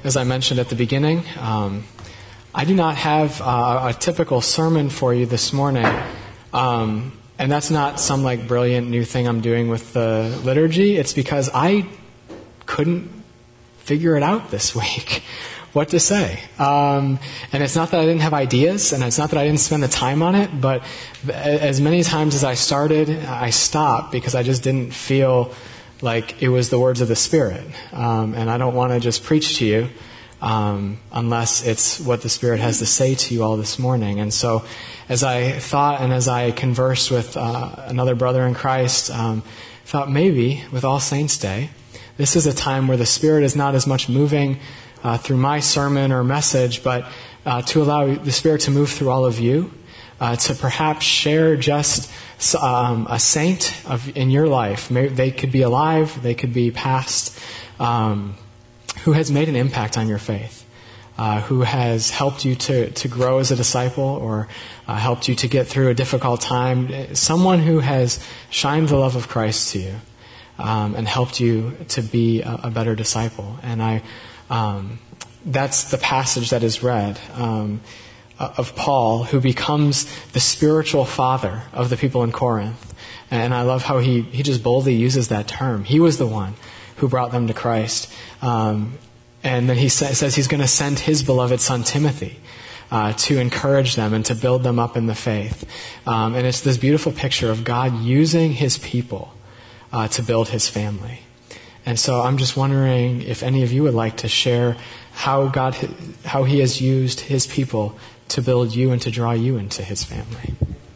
as I mentioned at the beginning, I do not have a typical sermon for you this morning. And that's not some brilliant new thing I'm doing with the liturgy. It's because I couldn't figure it out this week, what to say. And it's not that I didn't have ideas, and it's not that I didn't spend the time on it, but as many times as I started, I stopped because I just didn't feel like it was the words of the Spirit. And I don't want to just preach to you unless it's what the Spirit has to say to you all this morning. And so as I thought and as I conversed with another brother in Christ, thought maybe with All Saints Day, this is a time where the Spirit is not as much moving through my sermon or message, but to allow the Spirit to move through all of you, to perhaps share just a saint in your life. Maybe they could be alive, they could be past, who has made an impact on your faith, who has helped you to grow as a disciple or helped you to get through a difficult time. Someone who has shined the love of Christ to you and helped you to be a better disciple. And that's the passage that is read of Paul, who becomes the spiritual father of the people in Corinth. And I love how he just boldly uses that term. He was the one who brought them to Christ. And then he says he's going to send his beloved son Timothy to encourage them and to build them up in the faith. And it's this beautiful picture of God using his people to build his family. And so I'm just wondering if any of you would like to share how he has used his people to build you and to draw you into his family.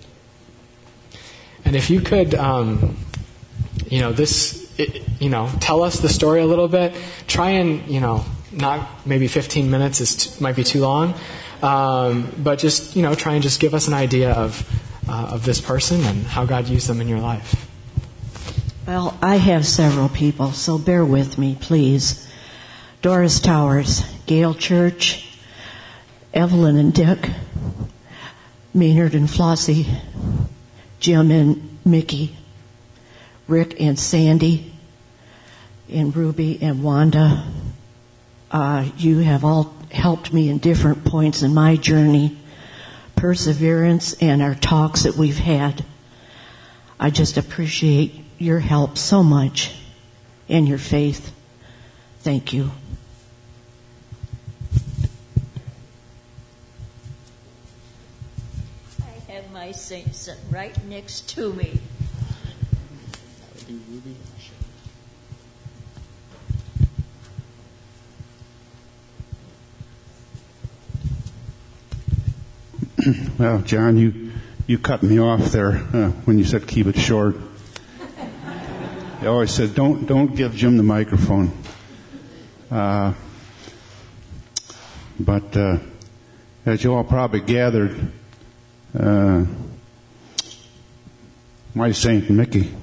And if you could, tell us the story a little bit. Try and, not maybe 15 minutes might be too long, but just, try and just give us an idea of this person and how God used them in your life. Well, I have several people, so bear with me, please. Doris Towers, Gail Church, Evelyn and Dick, Maynard and Flossie, Jim and Mickey, Rick and Sandy, and Ruby and Wanda. You have all helped me in different points in my journey, perseverance, and our talks that we've had. I just appreciate your help so much and your faith. Thank you. I have my saint sitting right next to me. That would be Ruby. Well, John, you cut me off there when you said keep it short. I always said don't give Jim the microphone. But as you all probably gathered, my Saint Mickey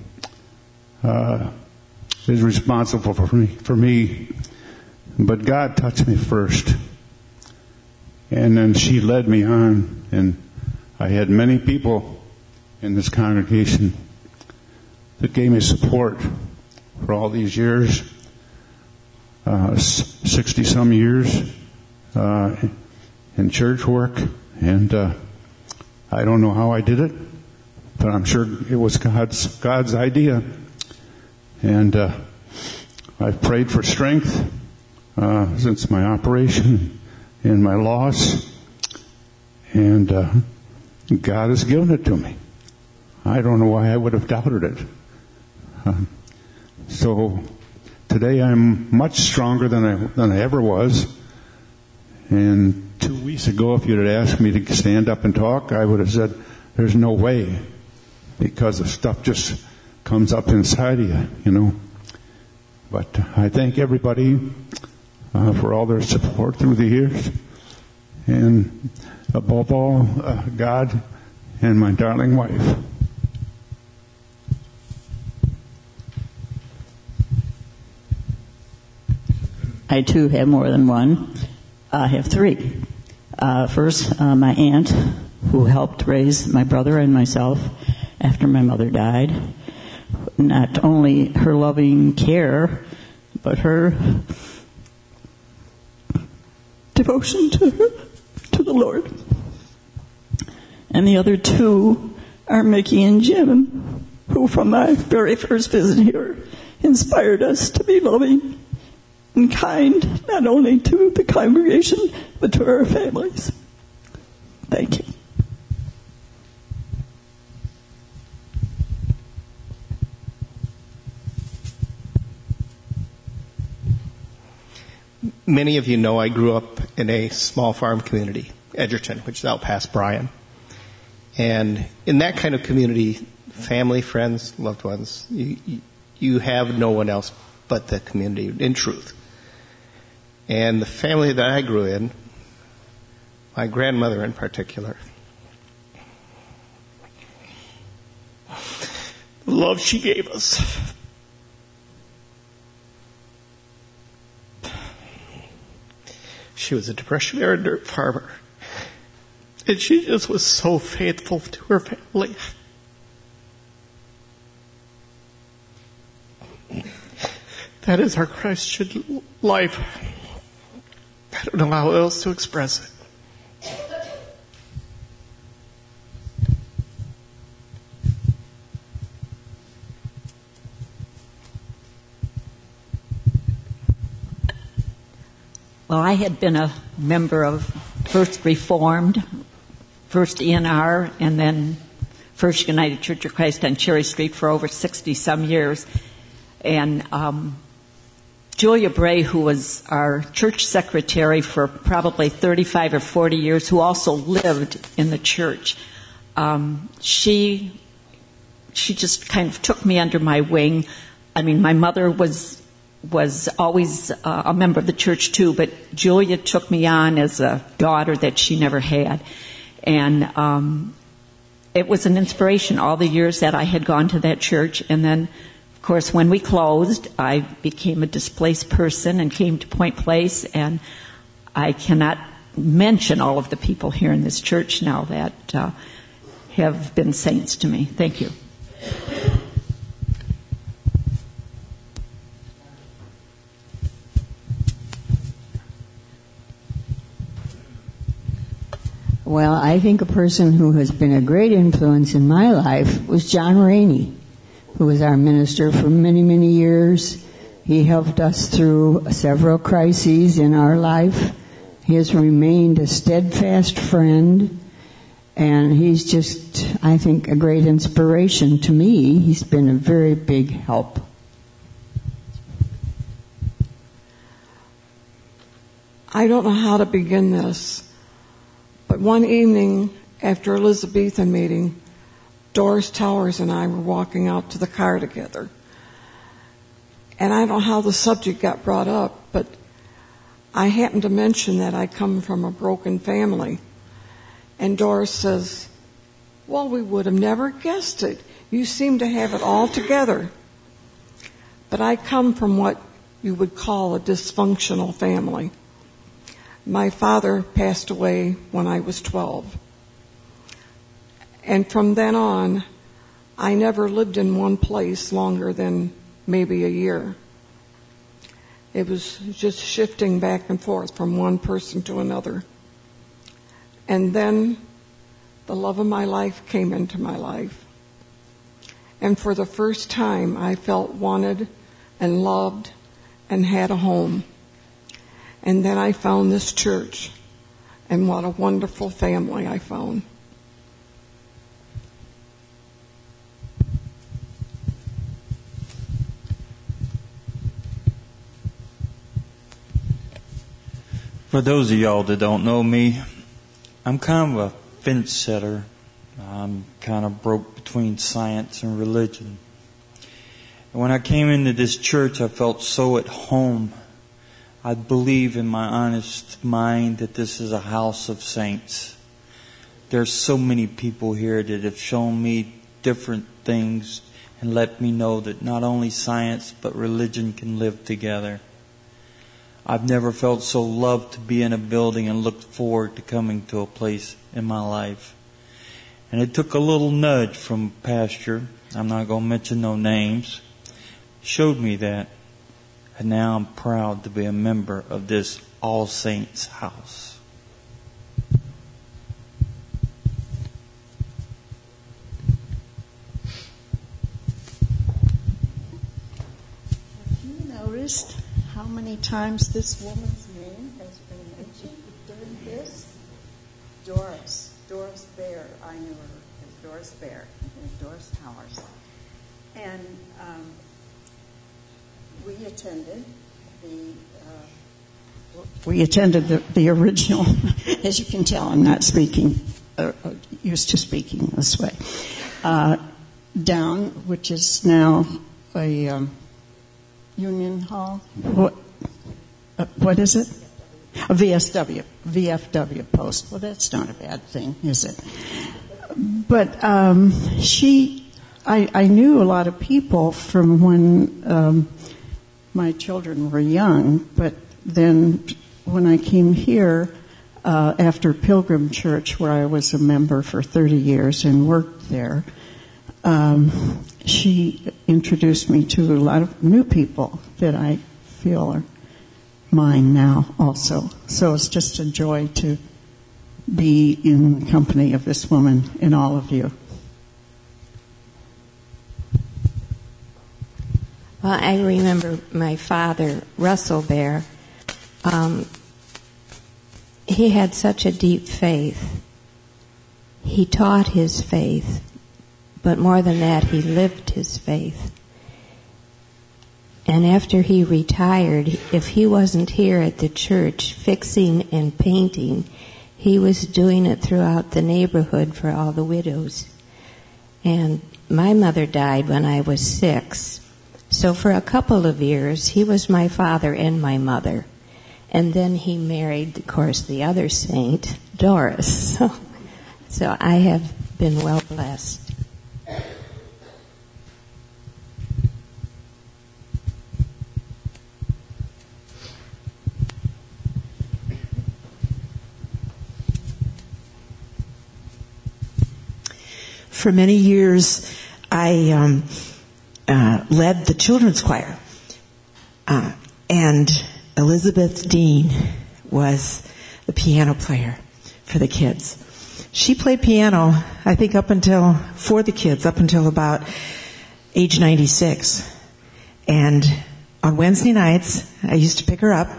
is responsible for me, but God touched me first, and then she led me on. And I had many people in this congregation that gave me support for all these years, 60-some years in church work. And I don't know how I did it, but I'm sure it was God's idea. And I've prayed for strength since my operation and my loss. And God has given it to me. I don't know why I would have doubted it. So today I'm much stronger than I ever was. And 2 weeks ago, if you'd have asked me to stand up and talk, I would have said, there's no way. Because the stuff just comes up inside of you, But I thank everybody for all their support through the years. And above all, God and my darling wife. I too have more than one. I have three. First, my aunt, who helped raise my brother and myself after my mother died. Not only her loving care, but her devotion to the Lord. And the other two are Mickey and Jim, who from my very first visit here inspired us to be loving and kind, not only to the congregation, but to our families. Thank you. Many of you know I grew up in a small farm community, Edgerton, which is out past Bryan. And in that kind of community, family, friends, loved ones, you have no one else but the community, in truth. And the family that I grew in, my grandmother in particular, the love she gave us, she was a Depression-era dirt farmer, and she just was so faithful to her family. That is our Christian life. I don't know how else to express it. Well, I had been a member of First Reformed, First ENR, and then First United Church of Christ on Cherry Street for over 60-some years. And Julia Bray, who was our church secretary for probably 35 or 40 years, who also lived in the church, she just kind of took me under my wing. I mean, my mother was always a member of the church too, but Julia took me on as a daughter that she never had. And it was an inspiration all the years that I had gone to that church. And then, of course, when we closed, I became a displaced person and came to Point Place. And I cannot mention all of the people here in this church now that have been saints to me. Thank you. Well, I think a person who has been a great influence in my life was John Rainey, who was our minister for many, many years. He helped us through several crises in our life. He has remained a steadfast friend, and he's just, I think, a great inspiration to me. He's been a very big help. I don't know how to begin this. But one evening after Elizabethan meeting, Doris Towers and I were walking out to the car together. And I don't know how the subject got brought up, but I happened to mention that I come from a broken family. And Doris says, well, we would have never guessed it. You seem to have it all together. But I come from what you would call a dysfunctional family. My father passed away when I was 12. And from then on, I never lived in one place longer than maybe a year. It was just shifting back and forth from one person to another. And then the love of my life came into my life. And for the first time, I felt wanted and loved and had a home. And then I found this church, and what a wonderful family I found. For those of y'all that don't know me, I'm kind of a fence sitter. I'm kind of broke between science and religion. And when I came into this church, I felt so at home. I believe in my honest mind that this is a house of saints. There's so many people here that have shown me different things and let me know that not only science but religion can live together. I've never felt so loved to be in a building and looked forward to coming to a place in my life. And it took a little nudge from a pastor, I'm not going to mention no names, showed me that. And now I'm proud to be a member of this All Saints House. Noticed how many times this woman's name has been mentioned during this? Doris Bear. I knew her as Doris Bear, Doris Towers. And we attended the original. As you can tell, I'm not speaking, used to speaking this way. Down, which is now a Union Hall. What is it? A VFW post. Well, that's not a bad thing, is it? But I knew a lot of people from when my children were young, but then when I came here after Pilgrim Church, where I was a member for 30 years and worked there, she introduced me to a lot of new people that I feel are mine now also. So it's just a joy to be in the company of this woman and all of you. Well, I remember my father, Russell Bear. He had such a deep faith. He taught his faith. But more than that, he lived his faith. And after he retired, if he wasn't here at the church fixing and painting, he was doing it throughout the neighborhood for all the widows. And my mother died when I was 6. So for a couple of years, he was my father and my mother. And then he married, of course, the other saint, Doris. So I have been well blessed. For many years, I led the children's choir. And Elizabeth Dean was the piano player for the kids. She played piano, I think, for the kids, up until about age 96. And on Wednesday nights, I used to pick her up.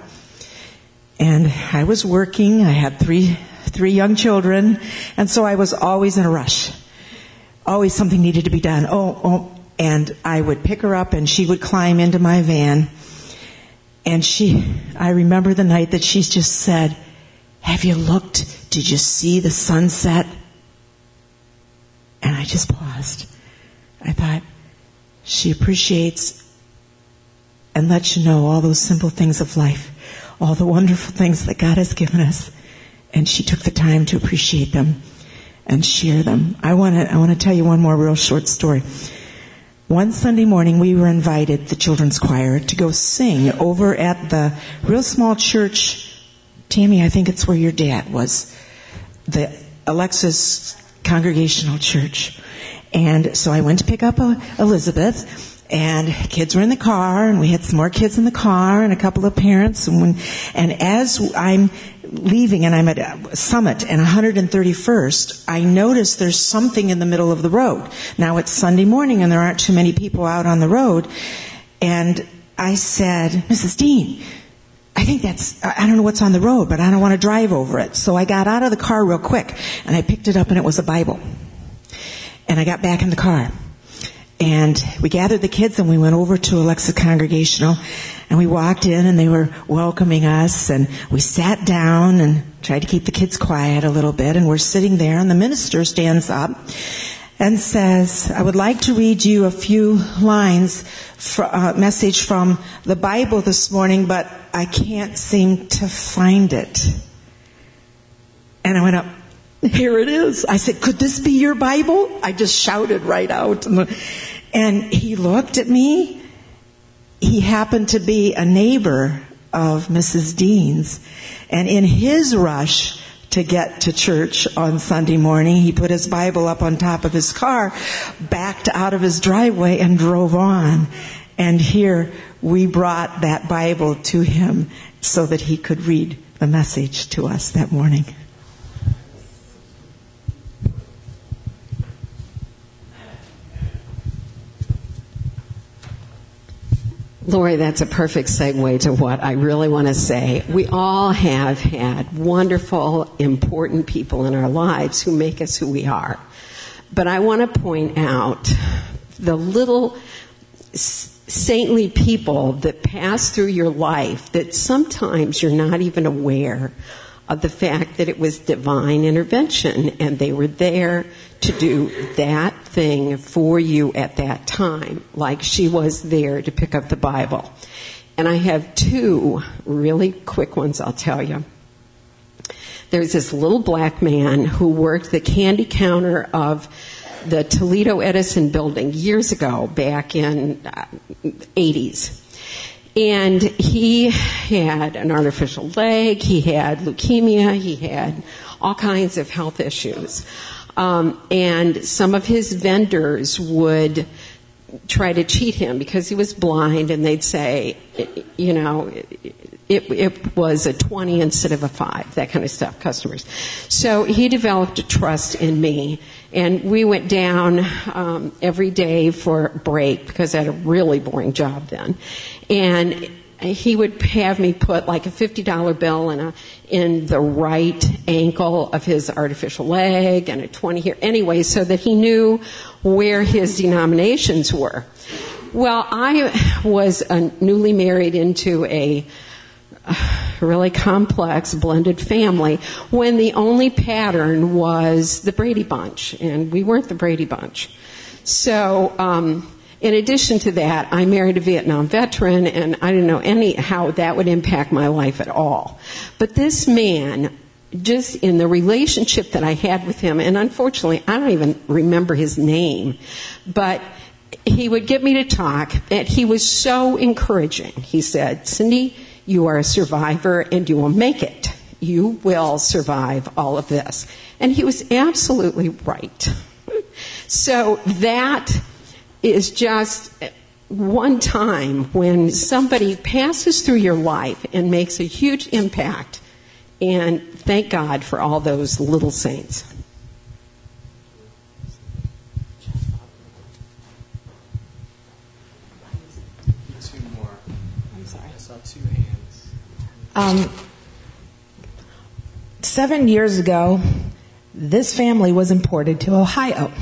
And I was working. I had three young children. And so I was always in a rush. Always something needed to be done. And I would pick her up and she would climb into my van. And I remember the night that she just said, "Have you looked? Did you see the sunset?" And I just paused. I thought, she appreciates and lets you know all those simple things of life, all the wonderful things that God has given us. And she took the time to appreciate them and share them. I want to tell you one more real short story. One Sunday morning, we were invited, the children's choir, to go sing over at the real small church. Tammy, I think it's where your dad was, the Alexis Congregational Church. And so I went to pick up Elizabeth, and kids were in the car, and we had some more kids in the car, and a couple of parents. And as I'm leaving, and I'm at Summit and 131st, I notice there's something in the middle of the road. Now it's Sunday morning, and there aren't too many people out on the road. And I said, "Mrs. Dean, I don't know what's on the road, but I don't want to drive over it." So I got out of the car real quick, and I picked it up, and it was a Bible. And I got back in the car. And we gathered the kids, and we went over to Alexa Congregational, and we walked in, and they were welcoming us, and we sat down and tried to keep the kids quiet a little bit, and we're sitting there, and the minister stands up and says, "I would like to read you a few lines, message from the Bible this morning, but I can't seem to find it." And I went up, "Here it is." I said, "Could this be your Bible?" I just shouted right out. And he looked at me. He happened to be a neighbor of Mrs. Dean's. And in his rush to get to church on Sunday morning, he put his Bible up on top of his car, backed out of his driveway, and drove on. And here we brought that Bible to him. so that he could read the message to us that morning. Lori, that's a perfect segue to what I really want to say. We all have had wonderful, important people in our lives who make us who we are. But I want to point out the little saintly people that pass through your life that sometimes you're not even aware of the fact that it was divine intervention and they were there to do that thing for you at that time, like she was there to pick up the Bible. And I have two really quick ones I'll tell you. There's this little black man who worked the candy counter of the Toledo Edison building years ago, back in 80s. And he had an artificial leg, he had leukemia, he had all kinds of health issues. And some of his vendors would try to cheat him because he was blind, and they'd say, you know, it was a 20 instead of a 5, that kind of stuff, customers. So he developed a trust in me, and we went down every day for a break because I had a really boring job then. And he would have me put like a $50 bill in the right ankle of his artificial leg and a 20 here. Anyway, so that he knew where his denominations were. Well, I was newly married into a really complex blended family when the only pattern was the Brady Bunch, and we weren't the Brady Bunch. So, in addition to that, I married a Vietnam veteran, and I didn't know how that would impact my life at all. But this man, just in the relationship that I had with him, and unfortunately, I don't even remember his name, but he would get me to talk, and he was so encouraging. He said, "Cindy, you are a survivor, and you will make it. You will survive all of this." And he was absolutely right. So that is just one time when somebody passes through your life and makes a huge impact. And thank God for all those little saints. Two more. I'm sorry. I saw 2 hands. 7 years ago, this family was imported to Ohio.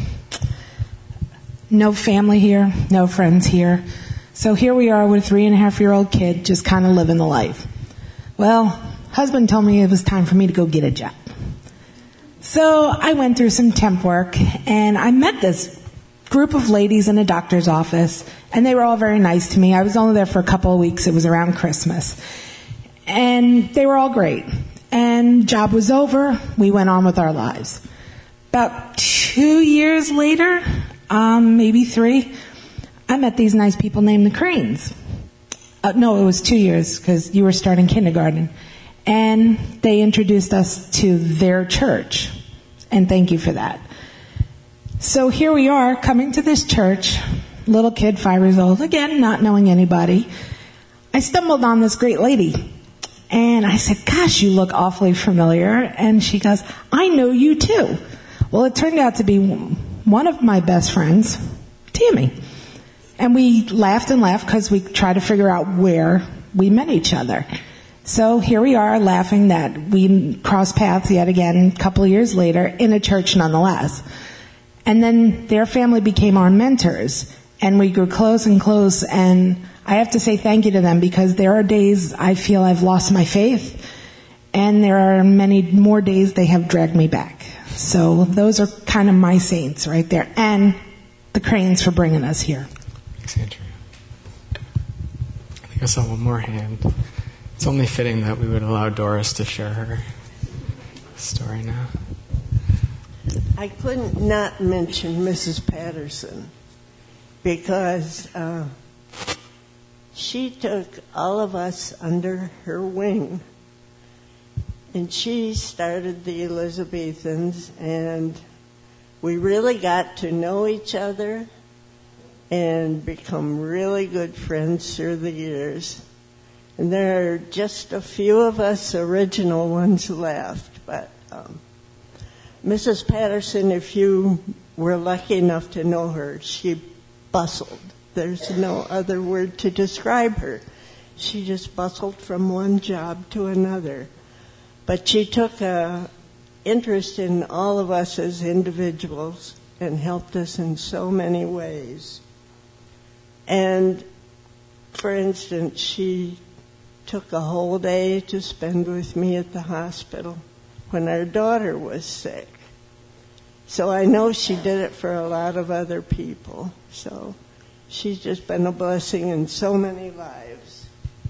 No family here, no friends here. So here we are with a 3.5-year-old kid just kind of living the life. Well, husband told me it was time for me to go get a job. So I went through some temp work, and I met this group of ladies in a doctor's office, and they were all very nice to me. I was only there for a couple of weeks. It was around Christmas. And they were all great. And job was over. We went on with our lives. About 2 years later, maybe 3, I met these nice people named the Cranes. No, it was 2 years because you were starting kindergarten. And they introduced us to their church. And thank you for that. So here we are coming to this church, little kid, 5 years old, again, not knowing anybody. I stumbled on this great lady. And I said, "Gosh, you look awfully familiar." And she goes, "I know you too." Well, it turned out to be one of my best friends, Tammy. And we laughed and laughed because we tried to figure out where we met each other. So here we are laughing that we crossed paths yet again a couple of years later in a church nonetheless. And then their family became our mentors. And we grew close and close. And I have to say thank you to them because there are days I feel I've lost my faith. And there are many more days they have dragged me back. So those are kind of my saints right there. And the Cranes for bringing us here. Thanks, Andrea. I think I saw one more hand. It's only fitting that we would allow Doris to share her story now. I couldn't not mention Mrs. Patterson because she took all of us under her wing. And she started the Elizabethans, and we really got to know each other and become really good friends through the years. And there are just a few of us original ones left. But Mrs. Patterson, if you were lucky enough to know her, she bustled. There's no other word to describe her. She just bustled from one job to another. But she took an interest in all of us as individuals and helped us in so many ways. And, for instance, she took a whole day to spend with me at the hospital when our daughter was sick. So I know she did it for a lot of other people. So she's just been a blessing in so many lives.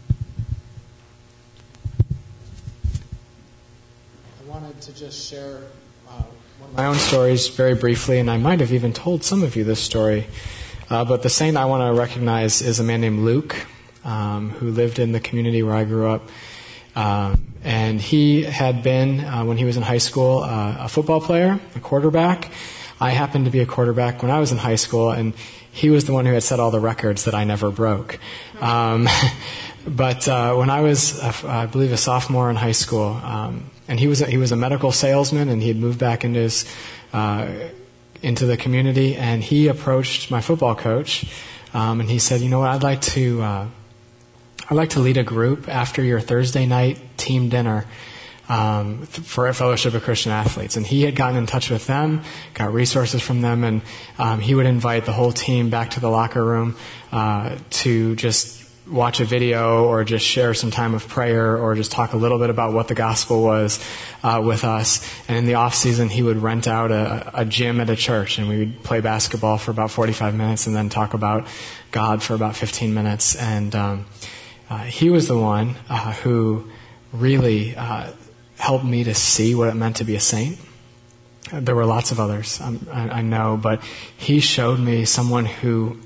I wanted to just share one of my own stories very briefly, and I might have even told some of you this story. But the saint I want to recognize is a man named Luke, who lived in the community where I grew up. And he had been, when he was in high school, a football player, a quarterback. I happened to be a quarterback when I was in high school, and he was the one who had set all the records that I never broke. But when I was, I believe, a sophomore in high school, and he was a medical salesman, and he had moved back into the community, and he approached my football coach, and he said, "You know what? I'd like to lead a group after your Thursday night team dinner for a Fellowship of Christian Athletes." And he had gotten in touch with them, got resources from them, and he would invite the whole team back to the locker room to just watch a video or just share some time of prayer or just talk a little bit about what the gospel was with us. And in the off season, he would rent out a gym at a church, and we would play basketball for about 45 minutes and then talk about God for about 15 minutes. And he was the one who really helped me to see what it meant to be a saint. There were lots of others, I know, but he showed me someone who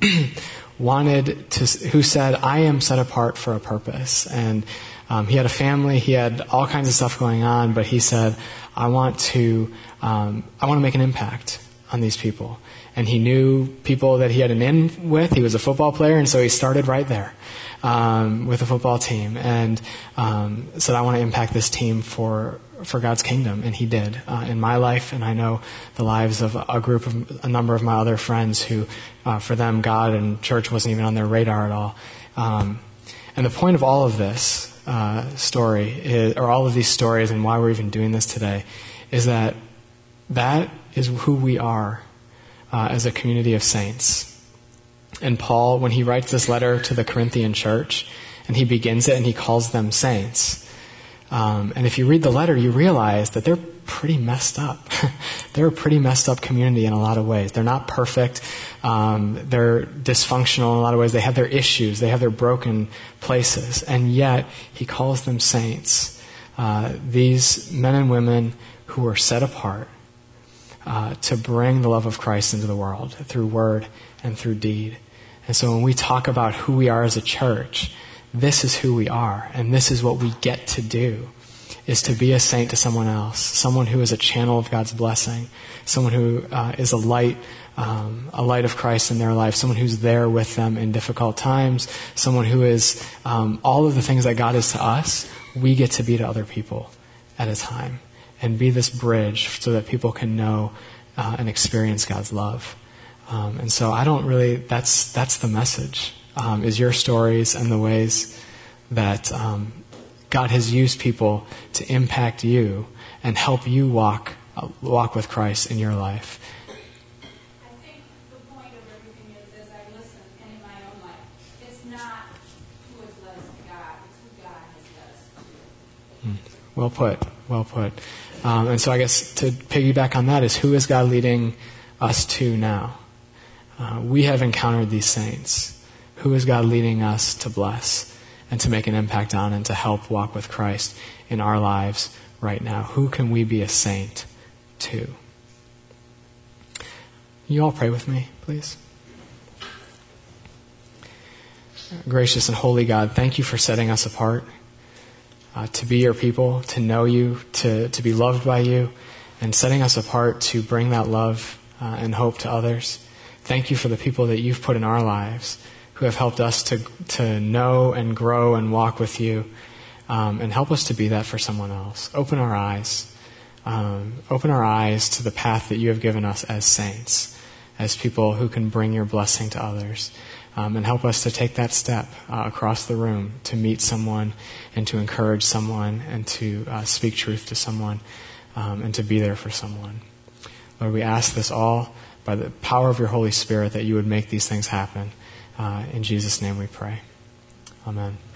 who said, "I am set apart for a purpose." And he had a family, he had all kinds of stuff going on, but he said, I want to make an impact on these people. And he knew people that he had an in with. He was a football player, and so he started right there with a football team, and said, "I want to impact this team for God's kingdom," and he did in my life, and I know the lives of a number of my other friends who, for them, God and church wasn't even on their radar at all. And the point of all of this story, or all of these stories, and why we're even doing this today, is that is who we are as a community of saints. And Paul, when he writes this letter to the Corinthian church, and he begins it and he calls them saints. And if you read the letter, you realize that they're pretty messed up. They're a pretty messed up community in a lot of ways. They're not perfect. They're dysfunctional in a lot of ways. They have their issues. They have their broken places. And yet, he calls them saints. These men and women who are set apart to bring the love of Christ into the world through word and through deed. And so when we talk about who we are as a church, this is who we are, and this is what we get to do, is to be a saint to someone else, someone who is a channel of God's blessing, someone who is a light of Christ in their life, someone who's there with them in difficult times, someone who is all of the things that God is to us, we get to be to other people at a time, and be this bridge so that people can know and experience God's love. And so that's the message, is your stories and the ways that God has used people to impact you and help you walk with Christ in your life. I think the point of everything is, as I listen, and in my own life, it's not who has led us to God, it's who God has led us to. Well put. And so I guess to piggyback on that is, who is God leading us to now? We have encountered these saints. Who is God leading us to bless and to make an impact on and to help walk with Christ in our lives right now? Who can we be a saint to? You all pray with me, please. Gracious and holy God, thank you for setting us apart to be your people, to know you, to be loved by you, and setting us apart to bring that love and hope to others. Thank you for the people that you've put in our lives who have helped us to know and grow and walk with you, and help us to be that for someone else. Open our eyes. Open our eyes to the path that you have given us as saints, as people who can bring your blessing to others. And help us to take that step across the room to meet someone and to encourage someone and to speak truth to someone and to be there for someone. Lord, we ask this all by the power of your Holy Spirit, that you would make these things happen. In Jesus' name we pray. Amen.